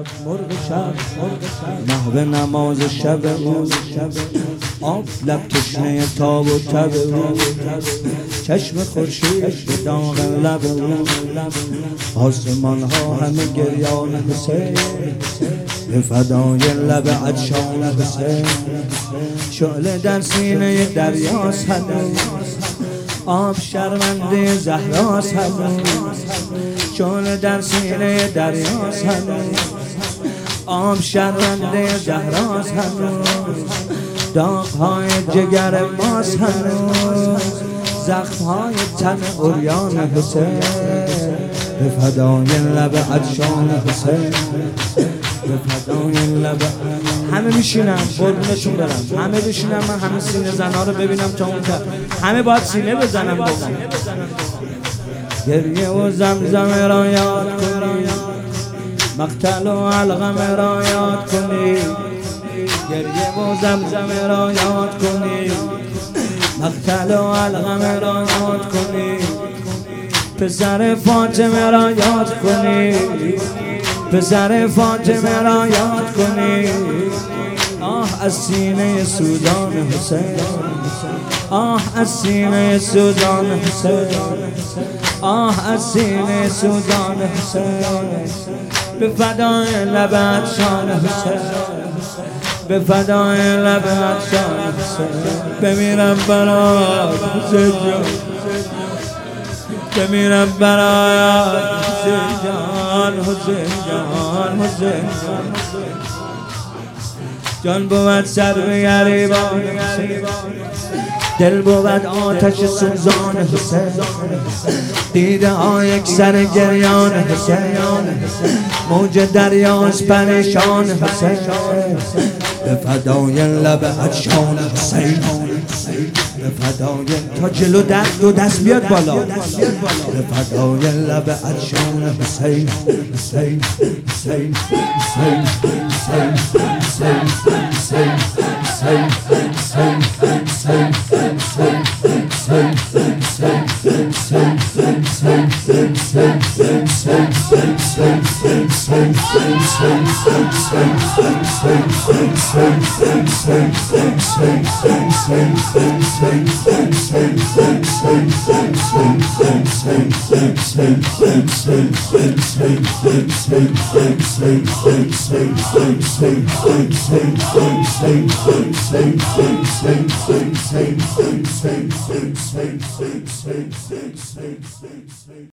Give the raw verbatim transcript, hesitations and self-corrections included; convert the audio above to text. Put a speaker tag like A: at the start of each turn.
A: مرغ شب محو نماز شب او آب لب تشنه تاب و تب او چشم خورشید به داغ لب او آسمان ها همه گریان حسین به فدای لب عطشان حسین شعله در سینه دریاست هنوز آب شرمنده زهراست هنوز شعله در سینه دریاست هنوز آب شرمنده زهراست هنوز داغ‌های جگر ماست هنوز زخم‌های تن عریان حسین به فدای لب عطشان حسین به فدای لب. همه میشینم قربونشون برم، همه بشینم من همه سینه زنها رو ببینم تا اون طرف همه باید سینه بزنم بابا. گریه و زمزمه را یاد کنی مقتل و علقمه را یاد کنی گریه و زمزمه را یاد کنی مقتل و علقمه را یاد کنی پسر فاطمه را یاد کنی پسر فاطمه را یاد کنی آه از سینه سوزان حسین آه از سینه سوزان حسین آه از سینه سوزان حسین به فدای لب عطشان حسین به فدای لب عطشان حسین بمیرم برات حسین جان بمیرم برات حسین جان حسین جان حسین جان جان بود سر به گریبان دل بود آتش سوزان حسین دیده ها یک سر گریان حسین موج دریاست پریشان حسین به فدای لب عطشان حسین به فدای تا جلو دست دو دست بیاد بالا به فدای لب عطشان حسین حسین حسین حسین حسین حسین حسین حسین حسین حسین